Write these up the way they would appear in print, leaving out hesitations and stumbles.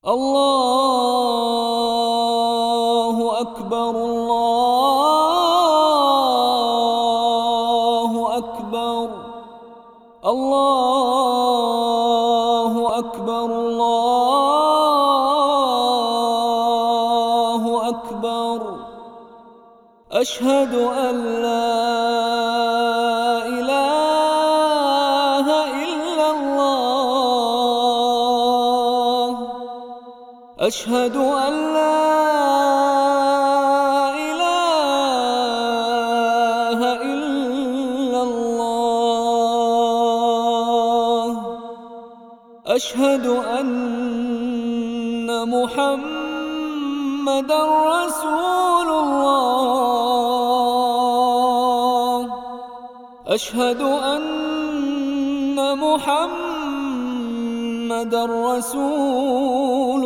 الله أكبر الله أكبر الله أكبر الله أكبر. أشهد أن لا إله إلا الله. أشهد أن لا إله إلا الله. أشهد أن محمدًا رسول الله. أشهد أن محمدًا رسول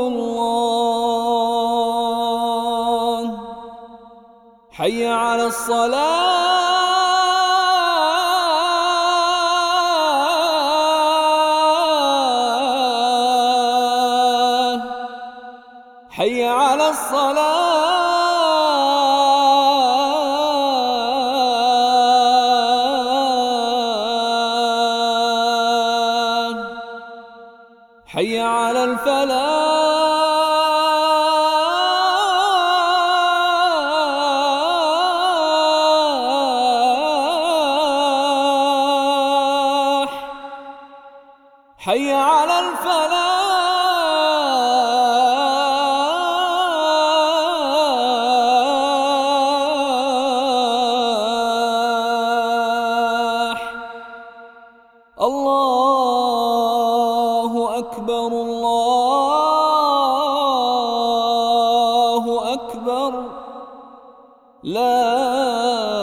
الله. حي على الصلاة. حي على الصلاة. حي على الفلاح. حي على الفلاح. الله أكبر الله أكبر. لا